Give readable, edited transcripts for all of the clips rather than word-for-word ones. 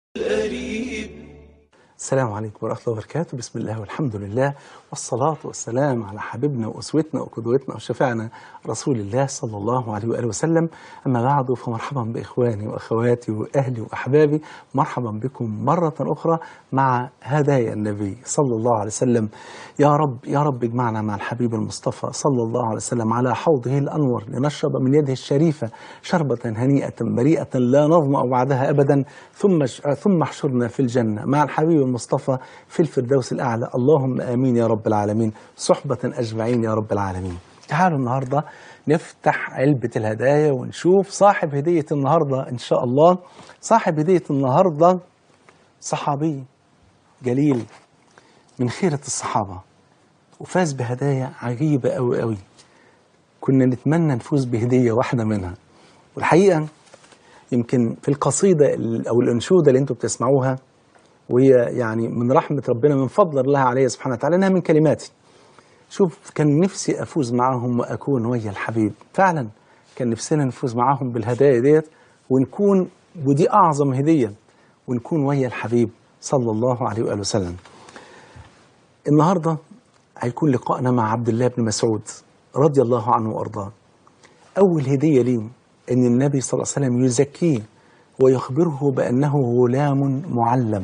القريب. السلام عليكم ورحمة الله وبركاته. بسم الله والحمد لله والصلاة والسلام على حبيبنا وأسوتنا وقدوتنا وشفيعنا رسول الله صلى الله عليه وآله وسلم. أما بعد، فمرحبا بإخواني وأخواتي وأهلي وأحبابي، مرحبا بكم مرة أخرى مع هدايا النبي صلى الله عليه وسلم. يا رب يا رب اجمعنا مع الحبيب المصطفى صلى الله عليه وسلم على حوضه الأنور لنشرب من يده الشريفة شربة هنيئة مريئة لا نظمأ بعدها أبدا، ثم احشرنا في الجنة مع الحبيب المصطفى في الفردوس الأعلى. اللهم آمين يا رب العالمين، صحبة أجمعين يا رب العالمين. تعالوا النهاردة نفتح علبة الهدايا ونشوف صاحب هدية النهاردة إن شاء الله. صاحب هدية النهاردة صحابي جليل من خيرة الصحابة، وفاز بهدايا عجيبة أوي أوي. كنا نتمنى نفوز بهدية واحدة منها، والحقيقة يمكن في القصيدة أو الأنشودة اللي أنتم بتسمعوها، وهي يعني من رحمة ربنا من فضل الله عليه سبحانه وتعالى إنها من كلماتي. شوف، كان نفسي أفوز معهم وأكون ويا الحبيب. فعلا كان نفسنا نفوز معهم بالهدايا ديت ونكون، ودي أعظم هدية، ونكون ويا الحبيب صلى الله عليه وآله وسلم. النهاردة هيكون لقائنا مع عبد الله بن مسعود رضي الله عنه وأرضاه. أول هدية ليه أن النبي صلى الله عليه وسلم يزكيه ويخبره بأنه غلام معلم.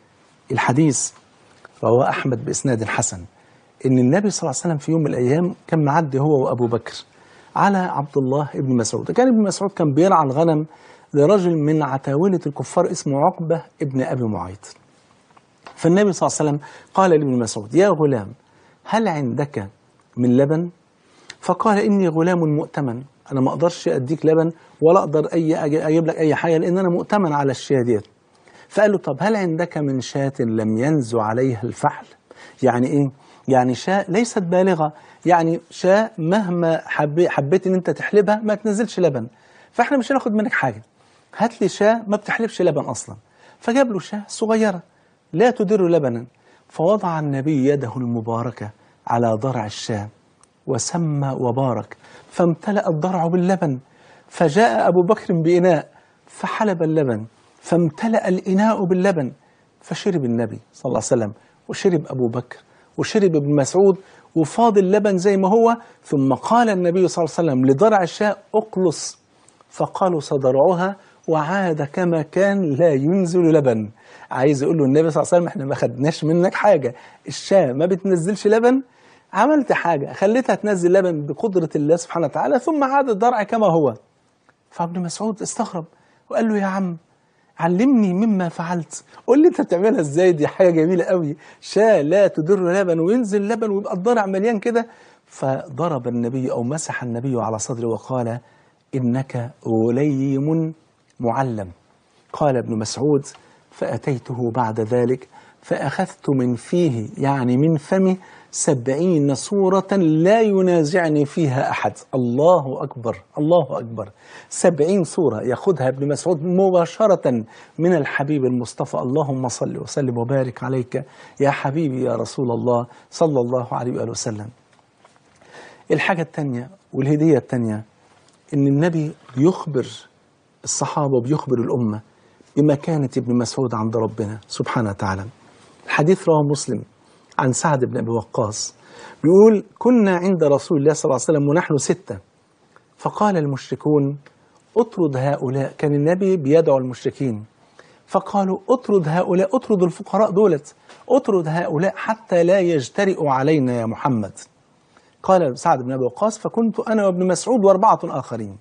الحديث رواه أحمد بإسناد حسن أن النبي صلى الله عليه وسلم في يوم من الأيام كان معدي هو وأبو بكر على عبد الله بن مسعود. كان ابن مسعود كان بيرعى الغنم لرجل من عتاولة الكفار اسمه عقبة ابن أبي معيط. فالنبي صلى الله عليه وسلم قال لابن مسعود: يا غلام، هل عندك من لبن؟ فقال: إني غلام مؤتمن، أنا ما أقدرش أديك لبن ولا أقدر أجيب لك أي حاجة لأن أنا مؤتمن على الشاة ديت. فقال له: طب هل عندك من شاة لم ينزو عليها الفحل؟ يعني إيه؟ يعني شاة ليست بالغة، يعني شاة مهما حبيت إن أنت تحلبها ما تنزلش لبن، فإحنا مش هناخد منك حاجة، هات لي شاة ما بتحلبش لبن أصلا. فجاب له شاة صغيرة لا تدر لبنا، فوضع النبي يده المباركة على ضرع الشاة وسمى وبارك، فامتلأ الضرع باللبن. فجاء أبو بكر بإناء فحلب اللبن، فامتلأ الإناء باللبن، فشرب النبي صلى الله عليه وسلم وشرب أبو بكر وشرب ابن مسعود وفاض اللبن زي ما هو. ثم قال النبي صلى الله عليه وسلم لضرع الشاة: أقلص، فقلص ضرعها وعاد كما كان لا ينزل لبن. عايز يقول له النبي صلى الله عليه وسلم: احنا ما خدناش منك حاجة، الشاة ما بتنزلش لبن، عملت حاجة خليتها تنزل لبن بقدرة الله سبحانه وتعالى، ثم عاد الضرع كما هو. فابن مسعود استغرب وقال له: يا عم، علمني مما فعلت، قول لي انت بتعملها ازاي، دي حاجة جميلة قوي، شاة لا تدر لبن وينزل لبن ويبقى الضرع مليان كده. فضرب النبي أو مسح النبي على صدره وقال: إنك غليم معلم. قال ابن مسعود: فأتيته بعد ذلك فأخذت من فيه، يعني من فمه، 70 سورة لا ينازعني فيها أحد. الله أكبر الله أكبر، 70 سورة يأخذها ابن مسعود مباشرة من الحبيب المصطفى. اللهم صل وسلم وبارك عليك يا حبيبي يا رسول الله صلى الله عليه وآله وسلم. الحاجة الثانية والهدية الثانية إن النبي بيخبر الصحابة وبيخبر الأمة بمكانة ابن مسعود عند ربنا سبحانه وتعالى. الحديث رواه مسلم عن سعد بن أبي وقاص، بيقول: كنا عند رسول الله صلى الله عليه وسلم ونحن 6، فقال المشركون: اطرد هؤلاء. كان النبي بيدعو المشركين، فقالوا: اطرد هؤلاء، اطرد الفقراء دولت، اطرد هؤلاء حتى لا يجترئوا علينا يا محمد. قال سعد بن أبي وقاص: فكنت أنا وابن مسعود و4 آخرين.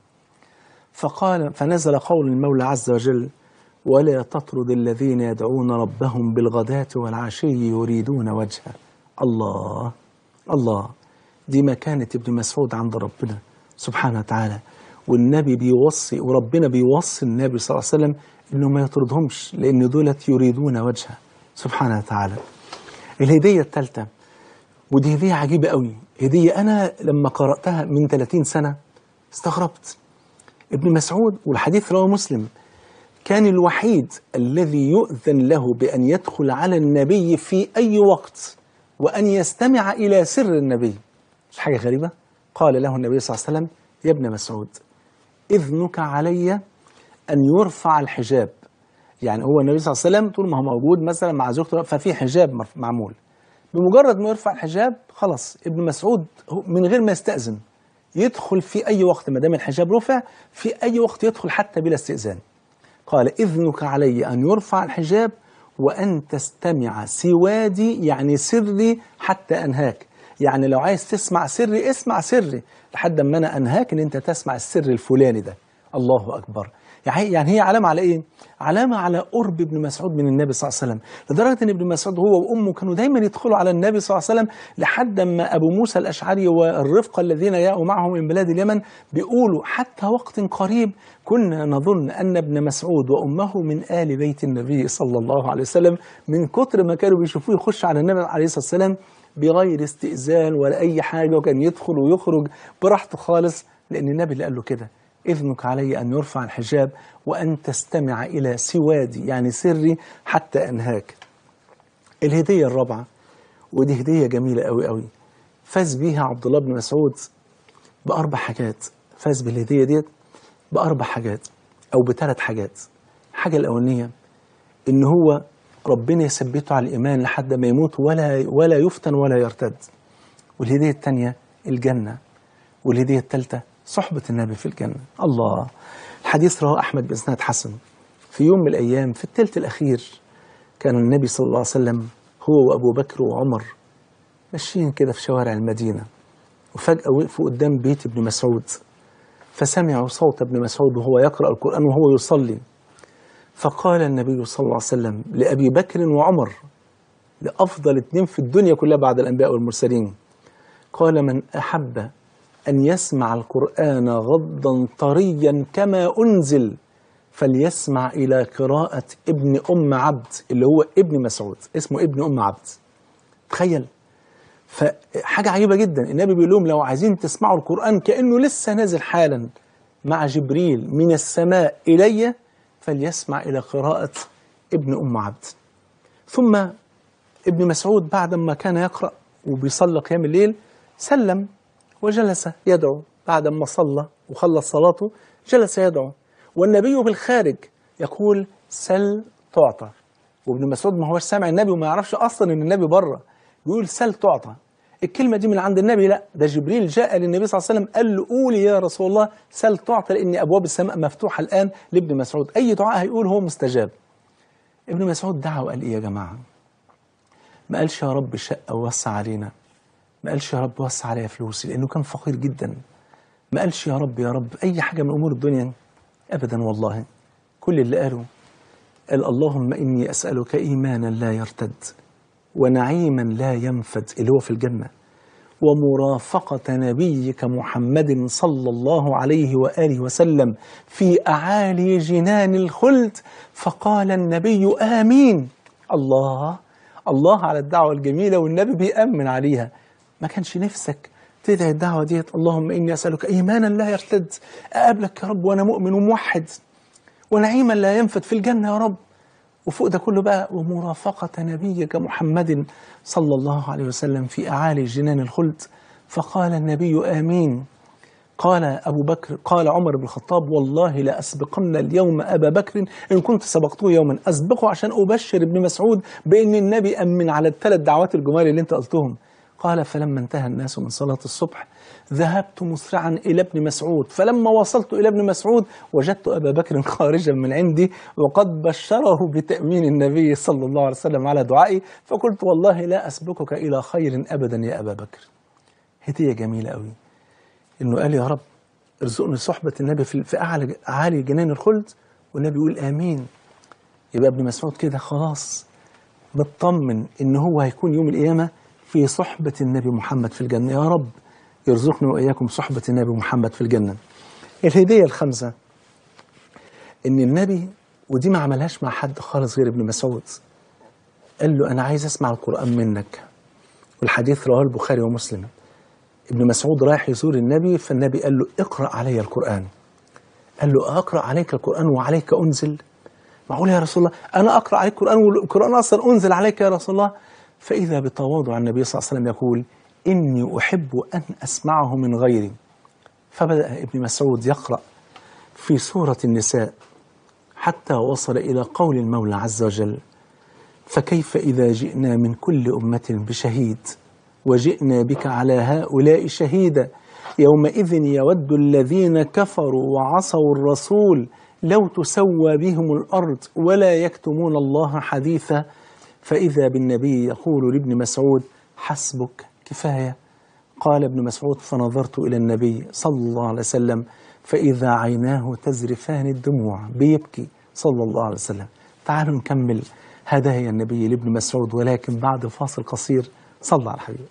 فقال: فنزل قول المولى عز وجل: ولا تطرد الذين يدعون ربهم بالغداة والعشي يريدون وجهه. الله الله، دي مكانة ابن مسعود عند ربنا سبحانه وتعالى. والنبي بيوصي وربنا بيوصي النبي صلى الله عليه وسلم إنه ما يطردهمش، لأن دولت يريدون وجهه سبحانه وتعالى. الهدية الثالثة، ودي هدية عجيبة قوي، هدية أنا لما قرأتها من 30 سنة استغربت. ابن مسعود، والحديث رواه مسلم، كان الوحيد الذي يؤذن له بأن يدخل على النبي في أي وقت وأن يستمع إلى سر النبي. مش حاجة غريبة؟ قال له النبي صلى الله عليه وسلم: يا ابن مسعود، إذنك علي أن يرفع الحجاب، يعني هو النبي صلى الله عليه وسلم طول ما هو موجود مثلا مع زوجته ففي حجاب معمول، بمجرد ما يرفع الحجاب خلاص ابن مسعود من غير ما يستأذن يدخل في أي وقت، ما دام الحجاب رفع في أي وقت يدخل حتى بلا استئذان. قال إذنك علي أن يرفع الحجاب وأن تستمع سوادي، يعني سري حتى أنهاك، يعني لو عايز تسمع سري اسمع سري لحد ما أنا أنهاك إن أنت تسمع السر الفلاني ده. الله أكبر. يعني هي علامة على إيه؟ علامة على قرب ابن مسعود من النبي صلى الله عليه وسلم، لدرجة إن ابن مسعود هو وأمه كانوا دايما يدخلوا على النبي صلى الله عليه وسلم، لحد ما أبو موسى الأشعري والرفقة الذين جاءوا معه من بلاد اليمن بيقولوا حتى وقت قريب كنا نظن أن ابن مسعود وأمه من آل بيت النبي صلى الله عليه وسلم، من كتر ما كانوا بيشوفوه يخش على النبي عليه الصلاة والسلام بغير استئذان ولا أي حاجة، وكان يدخل ويخرج براحته خالص، لأن النبي اللي قال له كده إذنك علي أن يرفع الحجاب وأن تستمع إلى سوادي، يعني سري حتى أنهاك. الهدية الرابعة، ودي هدية جميلة قوي قوي، فاز بيها عبد الله بن مسعود بأربع حاجات. فاز بالهدية ديت بأربع حاجات أو بثلاث حاجات. الحاجة الأولانية إن هو ربنا يثبته على الإيمان لحد ما يموت ولا يفتن ولا يرتد. والهدية الثانية الجنة. والهدية الثالثة صحبة النبي في الجنة. الله. الحديث رواه أحمد بإسناد حسن. في يوم من الأيام في الثلث الأخير كان النبي صلى الله عليه وسلم هو وأبو بكر وعمر ماشيين كده في شوارع المدينة، وفجأة وقفوا قدام بيت ابن مسعود، فسمعوا صوت ابن مسعود وهو يقرأ القرآن وهو يصلي. فقال النبي صلى الله عليه وسلم لأبي بكر وعمر، لأفضل اتنين في الدنيا كلها بعد الأنبياء والمرسلين، قال من أحب أن يسمع القرآن غضا طريا كما أنزل فليسمع إلى قراءة ابن أم عبد، اللي هو ابن مسعود اسمه ابن أم عبد. تخيل. فحاجة عجيبة جدا، النبي بيقول لهم لو عايزين تسمعوا القرآن كأنه لسه نازل حالا مع جبريل من السماء إلي فليسمع إلى قراءة ابن أم عبد. ثم ابن مسعود بعد ما كان يقرأ وبيصلي قيام الليل سلم وجلس يدعو، بعد ما صلى وخلص صلاته جلس يدعو، والنبي بالخارج يقول سل تعطى. وابن مسعود ما هوش سامع النبي وما يعرفش أصلا إن النبي بره، بيقول سل تعطى. الكلمة دي من عند النبي؟ لا، ده جبريل جاء للنبي صلى الله عليه وسلم قال له قولي يا رسول الله سل تعطى، لأن أبواب السماء مفتوحة الآن لابن مسعود، أي دعاء هيقول هو مستجاب. ابن مسعود دعا وقال إيه يا جماعة؟ ما قالش يا رب شقة ووسع علينا، ما قالش يا رب وسع عليا فلوسي لأنه كان فقير جدا، ما قالش يا رب أي حاجة من أمور الدنيا أبدا. والله كل اللي قال اللهم إني أسألك إيمانا لا يرتد ونعيما لا ينفد اللي هو في الجنة، ومرافقة نبيك محمد صلى الله عليه وآله وسلم في أعالي جنان الخلد. فقال النبي آمين. الله على الدعوة الجميلة، والنبي بيأمن عليها. ما كانش نفسك تدعي الدعوة ديت اللهم إني أسألك إيمانا لا يرتد، أقابلك يا رب وأنا مؤمن وموحد، ونعيما لا ينفد في الجنة يا رب، وفوق ده كله بقى ومرافقة نبيك محمد صلى الله عليه وسلم في أعالي جنان الخلد. فقال النبي آمين. قال أبو بكر، قال عمر بن الخطاب والله لا أسبقن اليوم أبا بكر إن كنت سبقته يوما، أسبقه عشان أبشر ابن مسعود بأن النبي أمن على الثلاث دعوات الجمال اللي انت قلتهم. قال فلما انتهى الناس من صلاة الصبح ذهبت مسرعا إلى ابن مسعود، فلما وصلت إلى ابن مسعود وجدت أبا بكر خارجا من عندي وقد بشره بتأمين النبي صلى الله عليه وسلم على دعائي، فقلت والله لا أسبقك إلى خير أبدا يا أبا بكر. هدية جميلة قوي إنه قال يا رب ارزقني صحبة النبي في أعالي جنان الخلد، والنبي يقول آمين. يبقى ابن مسعود كده خلاص مطمن إن هو هيكون يوم القيامة في صحبة النبي محمد في الجنة. يا رب يرزقنا وإياكم صحبة النبي محمد في الجنة. الهدية الخامسة إن النبي، ودي ما عملهاش مع حد خالص غير ابن مسعود، قال له أنا عايز أسمع القرآن منك. والحديث رواه البخاري ومسلم. ابن مسعود رايح يزور النبي، فالنبي قال له اقرأ علي القرآن. قال له أقرأ عليك القرآن وعليك أنزل؟ معقول يا رسول الله أنا أقرأ عليك القرآن والقرآن أصلا أنزل عليك يا رسول الله؟ فإذا بتواضع النبي صلى الله عليه وسلم يقول إني أحب أن أسمعه من غيري. فبدأ ابن مسعود يقرأ في سورة النساء حتى وصل إلى قول المولى عز وجل: فكيف إذا جئنا من كل أمة بشهيد وجئنا بك على هؤلاء شهيدا يومئذ يود الذين كفروا وعصوا الرسول لو تسوى بهم الأرض ولا يكتمون الله حديثا. فإذا بالنبي يقول لابن مسعود: حسبك، كفاية. قال ابن مسعود: فنظرت إلى النبي صلى الله عليه وسلم فإذا عيناه تزرفان الدموع، بيبكي صلى الله عليه وسلم. تعالوا نكمل هدايا النبي لابن مسعود، ولكن بعد فاصل قصير. صلى على الحبيب.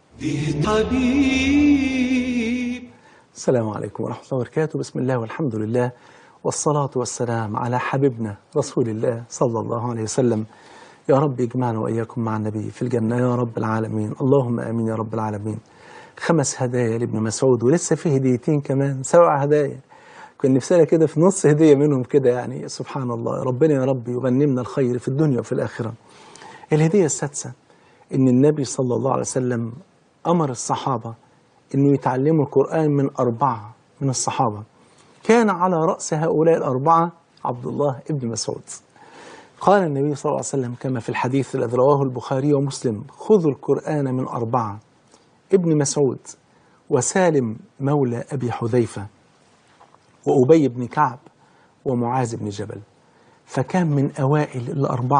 السلام عليكم ورحمة الله وبركاته. بسم الله والحمد لله والصلاة والسلام على حبيبنا رسول الله صلى الله عليه وسلم. يا رب يجمعنا وإياكم مع النبي في الجنة يا رب العالمين، اللهم آمين يا رب العالمين. 5 هدايا لابن مسعود، ولسه في هديتين كمان، 7 هدايا. كان نفسنا كده في نص هدية منهم كده، يعني سبحان الله. ربنا يا رب يغنمنا الخير في الدنيا وفي الآخرة. الهدية السادسة إن النبي صلى الله عليه وسلم أمر الصحابة إنه يتعلموا القرآن من 4 من الصحابة. كان على رأس هؤلاء ال4 عبد الله ابن مسعود. قال النبي صلى الله عليه وسلم كما في الحديث الذي رواه البخاري ومسلم: خذوا القرآن من 4: ابن مسعود، وسالم مولى أبي حذيفة، وأبي بن كعب، ومعاذ بن جبل. فكان من أوائل ال4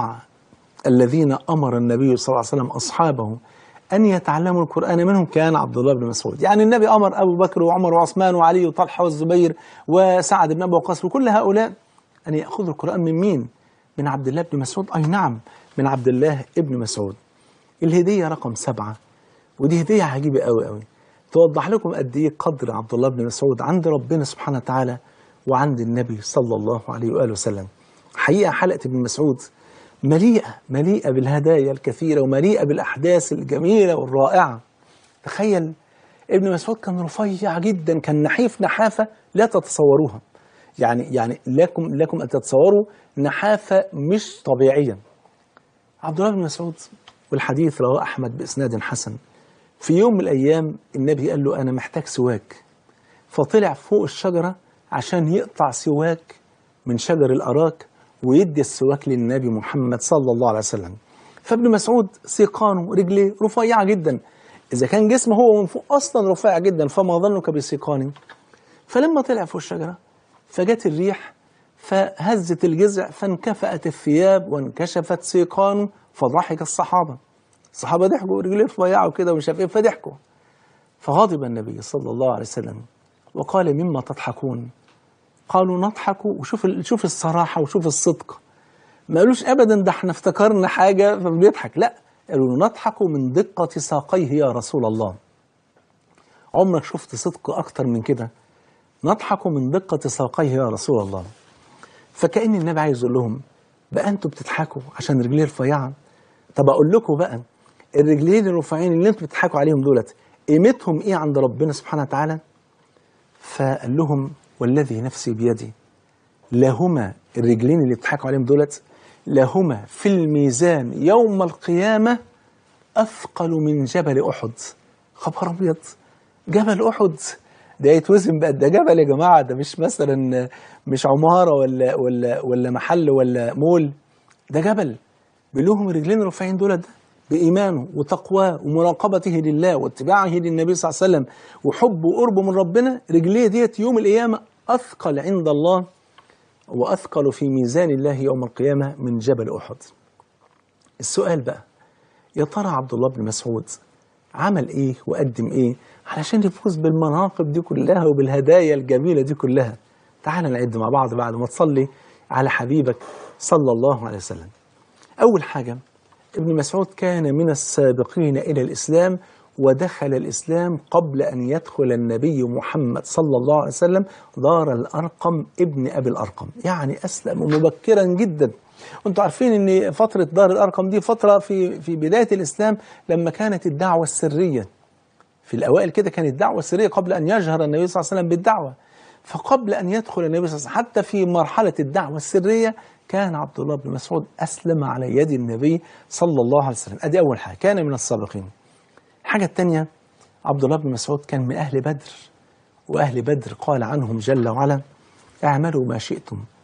الذين أمر النبي صلى الله عليه وسلم أصحابه أن يتعلموا القرآن منهم كان عبد الله بن مسعود. يعني النبي أمر أبو بكر وعمر وعثمان وعلي وطلحة والزبير وسعد بن أبي وقاص وكل هؤلاء أن يأخذوا القرآن من مين؟ من عبد الله بن مسعود. أي نعم، من عبد الله ابن مسعود. الهدية رقم 7، ودي هدية عجيبة قوي قوي، توضح لكم قد إيه قدر عبد الله بن مسعود عند ربنا سبحانه وتعالى وعند النبي صلى الله عليه وآله وسلم. حقيقة حلقة ابن مسعود مليئة بالهدايا الكثيرة ومليئة بالأحداث الجميلة والرائعة. تخيل ابن مسعود كان رفيع جدا، كان نحيف نحافة لا تتصوروها. يعني لكم أن تتصوروا نحافة مش طبيعية. عبد الله بن مسعود، والحديث رواه أحمد بإسناد حسن، في يوم من الأيام النبي قال له: أنا محتاج سواك. فطلع فوق الشجرة عشان يقطع سواك من شجر الأراك ويدي السواك للنبي محمد صلى الله عليه وسلم. فابن مسعود سيقانه رجليه رفيعة جدا، إذا كان جسمه هو من فوق أصلا رفيع جدا فما ظنك بسيقانه. فلما طلع فوق الشجرة فجت الريح فهزت الجذع فانكفأت الثياب وانكشفت سيقانه، فضحك الصحابة ضحكوا، رجليه رفيعة وكده ومش عارف ايه، فضحكوا. فغضب النبي صلى الله عليه وسلم وقال: مما تضحكون؟ قالوا: نضحك. وشوف الصراحة وشوف الصدق، ما قالوش أبدا ده احنا افتكرنا حاجة فبنضحك، لا، قالوا: نضحك من دقة ساقيه يا رسول الله. عمرك شفت صدق أكتر من كده؟ نضحك من دقة ساقيه يا رسول الله. فكأن النبي عايز يقول لهم: بقى أنتوا بتضحكوا عشان رجليه رفيعة؟ طب أقول لكم بقى، الرجلين الرفيعين اللي أنتوا بتضحكوا عليهم دولت قيمتهم إيه عند ربنا سبحانه وتعالى؟ فقال لهم: والذي نفسي بيدي، لهما، الرجلين اللي بتضحكوا عليهم دولت، لهما في الميزان يوم القيامة أثقل من جبل أحد. خبر أبيض، جبل أحد ده يتوزن بقى، ده جبل يا جماعة، ده مش مثلا مش عمارة ولا محل ولا مول، ده جبل. بلهم الرجلين الرفيعين دول ده بإيمانه وتقواه ومراقبته لله واتباعه للنبي صلى الله عليه وسلم وحبه وقربه من ربنا، رجليه ديت يوم القيامة أثقل عند الله وأثقل في ميزان الله يوم القيامة من جبل أحد. السؤال بقى، يا ترى عبد الله بن مسعود عمل إيه وقدم إيه علشان يفوز بالمناقب دي كلها وبالهدايا الجميلة دي كلها؟ تعال نعد مع بعض بعد ما تصلي على حبيبك صلى الله عليه وسلم. أول حاجة، ابن مسعود كان من السابقين إلى الإسلام، ودخل الإسلام قبل أن يدخل النبي محمد صلى الله عليه وسلم دار الأرقم ابن أبي الأرقم، يعني أسلم مبكرا جدا. وانتم عارفين أن فترة دار الأرقم دي فترة في بداية الإسلام لما كانت الدعوة السرية. في الأوائل كده كانت الدعوة السرية قبل أن يجهر النبي صلى الله عليه وسلم بالدعوة. فقبل أن يدخل النبي صلى الله عليه وسلم حتى في مرحلة الدعوة السرية كان عبد الله بن مسعود أسلم على يد النبي صلى الله عليه وسلم. أدي أول حاجة، كان من السابقين. الحاجة الثانية، عبد الله بن مسعود كان من أهل بدر، وأهل بدر قال عنهم جل وعلا: اعملوا ما شئتم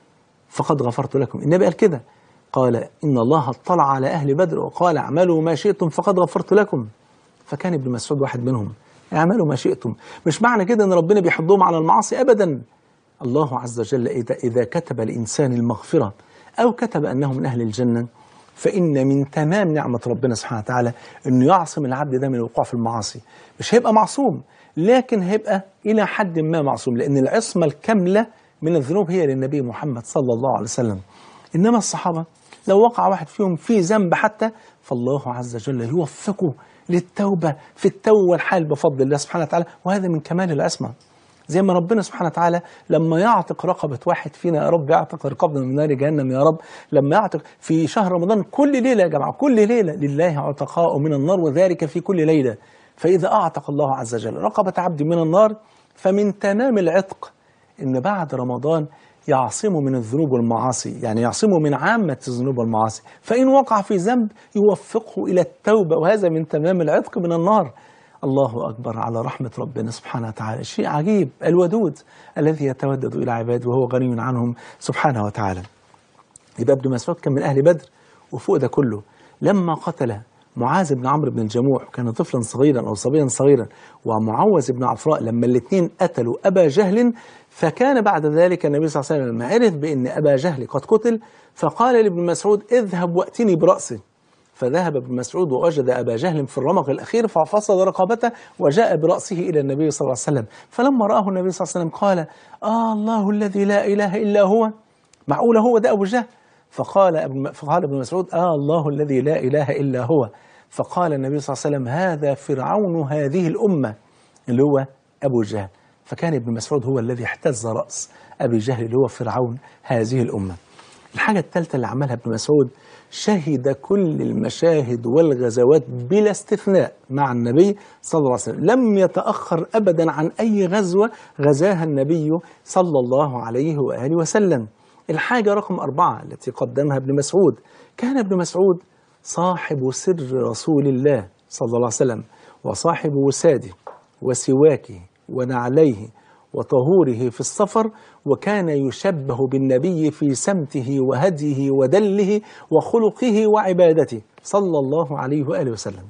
فقد غفرت لكم. النبي قال كده، قال إن الله اطلع على أهل بدر وقال اعملوا ما شئتم فقد غفرت لكم. فكان ابن مسعود واحد منهم. اعملوا ما شئتم مش معنى كده أن ربنا بيحضهم على المعاصي أبدا. الله عز وجل إذا كتب الإنسان المغفرة أو كتب أنه من أهل الجنة، فإن من تمام نعمة ربنا سبحانه وتعالى أنه يعصم العبد ده من الوقوع في المعاصي. مش هيبقى معصوم، لكن هيبقى إلى حد ما معصوم، لأن العصمة الكاملة من الذنوب هي للنبي محمد صلى الله عليه وسلم. إنما الصحابة لو وقع واحد فيهم في ذنب حتى، فالله عز وجل يوفقه للتوبة في التوبة والحال بفضل الله سبحانه وتعالى، وهذا من كمال العصمة. زي ما ربنا سبحانه وتعالى لما يعتق رقبة واحد فينا، يا رب يعتق رقبنا من نار جهنم يا رب، لما يعتق في شهر رمضان كل ليلة يا جماعة، كل ليلة لله عتقاء من النار وذلك في كل ليلة. فإذا أعتق الله عز وجل رقبة عبد من النار، فمن تمام العتق إن بعد رمضان يعصمه من الذنوب والمعاصي، يعني يعصمه من عامة الذنوب والمعاصي، فإن وقع في ذنب يوفقه إلى التوبة، وهذا من تمام العتق من النار. الله أكبر على رحمة ربنا سبحانه وتعالى، شيء عجيب، الودود الذي يتودد إلى عباده وهو غني عنهم سبحانه وتعالى. يبقى ابن مسعود كان من أهل بدر، وفوق ده كله لما قتل معاذ بن عمرو بن الجموح كان طفلا صغيرا أو صبيا صغيرا، ومعوذ بن عفراء لما الاثنين قتلوا أبا جهل، فكان بعد ذلك النبي صلى الله عليه وسلم لما عرف بأن أبا جهل قد قتل فقال لابن مسعود اذهب وأتني برأسه. فذهب ابن مسعود ووجد أبا جهل في الرمق الأخير ففصل رقبته وجاء برأسه إلى النبي صلى الله عليه وسلم. فلما رآه النبي صلى الله عليه وسلم قال الله الذي لا إله إلا هو، معقول هو ده أبو جهل؟ فقال ابن مسعود الله الذي لا إله إلا هو. فقال النبي صلى الله عليه وسلم هذا فرعون هذه الأمة، اللي هو أبو جهل. فكان ابن مسعود هو الذي احتز رأس أبي جهل اللي هو فرعون هذه الأمة. الحاجة الثالثة اللي عملها ابن مسعود، شهد كل المشاهد والغزوات بلا استثناء مع النبي صلى الله عليه وسلم، لم يتأخر أبدا عن أي غزوة غزاها النبي صلى الله عليه وآله وسلم. الحاجة رقم 4 التي قدمها ابن مسعود، كان ابن مسعود صاحب سر رسول الله صلى الله عليه وسلم، وصاحب وساده وسواكه ونعليه وطهوره في السفر، وكان يشبه بالنبي في سمته وهديه ودله وخلقه وعبادته صلى الله عليه وآله وسلم.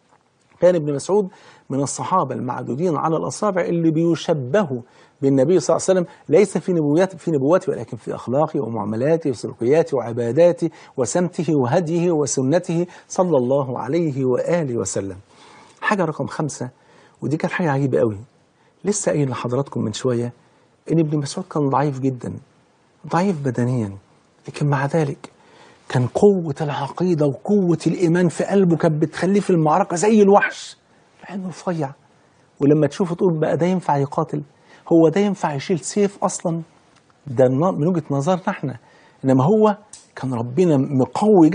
كان ابن مسعود من الصحابة المعدودين على الأصابع اللي بيشبهوا بالنبي صلى الله عليه وسلم، ليس في نبوته ولكن في أخلاقه ومعاملاته وسلوكياته وعباداته وسمته وهديه وسنته صلى الله عليه وآله وسلم. حاجة رقم 5، ودي كانت حاجة عجيبة قوي، لسه قايل لحضراتكم من شوية إن ابن مسعود كان ضعيف جدا، ضعيف بدنيا، لكن مع ذلك كان قوة العقيدة وقوة الإيمان في قلبه كانت بتخليه في المعركة زي الوحش، لأنه رفيع. ولما تشوفه تقول بقى ده ينفع يقاتل؟ هو ده ينفع يشيل سيف أصلا؟ ده من وجهة نظرنا احنا، إنما هو كان ربنا مقوي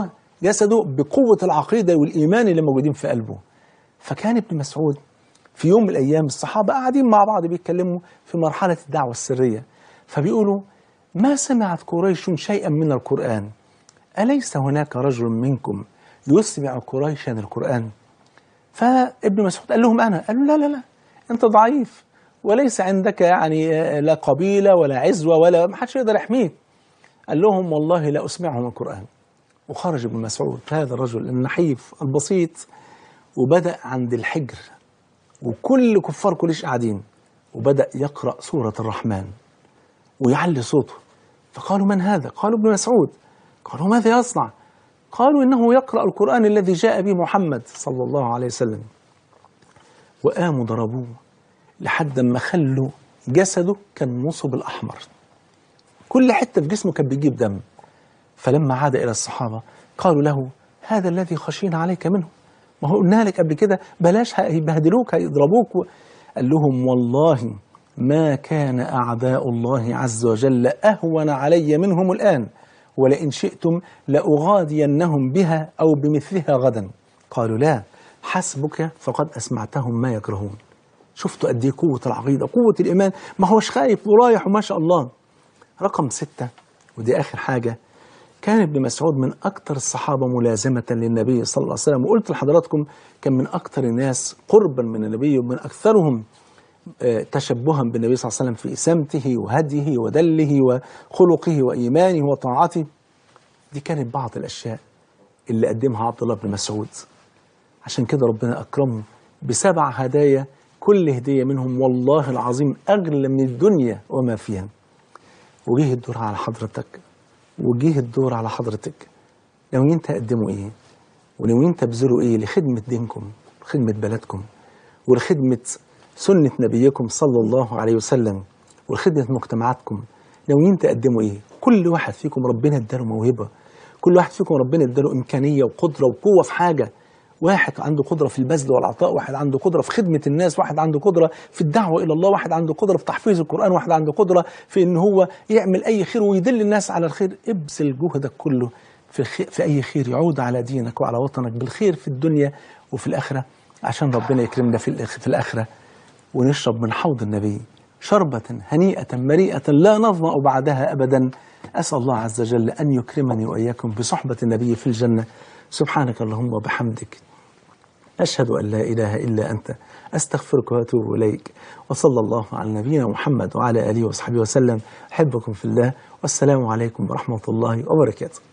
جسده بقوة العقيدة والإيمان اللي موجودين في قلبه. فكان ابن مسعود في يوم من الأيام الصحابة قاعدين مع بعض بيتكلموا في مرحلة الدعوة السرية، فبيقولوا ما سمعت قريش شيئا من القرآن، أليس هناك رجل منكم يسمع قريشا القرآن؟ فابن مسعود قال لهم أنا، قالوا لا أنت ضعيف وليس عندك يعني لا قبيلة ولا عزوة ولا محدش يقدر يحميك. قال لهم والله لا أسمعهم القرآن. وخرج ابن مسعود هذا الرجل النحيف البسيط وبدأ عند الحجر وكل كفار قريش قاعدين، وبدأ يقرأ سورة الرحمن ويعلي صوته. فقالوا من هذا؟ قالوا ابن مسعود. قالوا ماذا يصنع؟ قالوا إنه يقرأ القرآن الذي جاء به محمد صلى الله عليه وسلم. وقاموا ضربوه لحد ما خلوا جسده كان نصب الأحمر، كل حتة في جسمه كان بيجيب دم. فلما عاد إلى الصحابة قالوا له هذا الذي خشينا عليك منه، ما هو قلنا لك قبل كده بلاش هيبهدلوك هيضربوك. قال لهم والله ما كان أعداء الله عز وجل أهون علي منهم الآن، ولئن شئتم لأغادينهم بها أو بمثلها غدا. قالوا لا حسبك فقد أسمعتهم ما يكرهون. شفتوا قد ايه قوة العقيدة قوة الإيمان، ما هوش خايف ورايح وما شاء الله. رقم 6 ودي آخر حاجة، كان ابن مسعود من أكثر الصحابة ملازمة للنبي صلى الله عليه وسلم، وقلت لحضراتكم كان من أكثر الناس قربا من النبي ومن أكثرهم تشبها بالنبي صلى الله عليه وسلم في سمته وهديه ودله وخلقه وإيمانه وطاعته. دي كانت بعض الأشياء اللي قدمها عبد الله بن مسعود. عشان كده ربنا أكرمه ب7 هدايا، كل هدية منهم والله العظيم أغلى من الدنيا وما فيها. وجيه الدور على حضرتك، وجيه الدور على حضرتك، ناويين تقدموا إيه؟ وناويين تبذلوا إيه لخدمة دينكم، لخدمة بلدكم، ولخدمة سنة نبيكم صلى الله عليه وسلم، ولخدمة مجتمعاتكم؟ ناويين تقدموا إيه؟ كل واحد فيكم ربنا اداله موهبة، كل واحد فيكم ربنا اداله إمكانية وقدرة وقوة في حاجة. واحد عنده قدرة في البذل والعطاء، واحد عنده قدرة في خدمة الناس، واحد عنده قدرة في الدعوة إلى الله، واحد عنده قدرة في تحفيظ القرآن، واحد عنده قدرة في إن هو يعمل أي خير ويدل الناس على الخير. ابذل جهدك كله في أي خير يعود على دينك وعلى وطنك بالخير في الدنيا وفي الآخرة، عشان ربنا يكرمنا في الآخرة ونشرب من حوض النبي شربة هنيئة مريئة لا نظمأ بعدها أبدا. أسأل الله عز وجل أن يكرمني وإياكم بصحبة النبي في الجنة. سبحانك اللهم وبحمدك، أشهد أن لا إله إلا أنت، أستغفرك وأتوب إليك. وصلى الله على نبينا محمد وعلى آله وصحبه وسلم. أحبكم في الله، والسلام عليكم ورحمة الله وبركاته.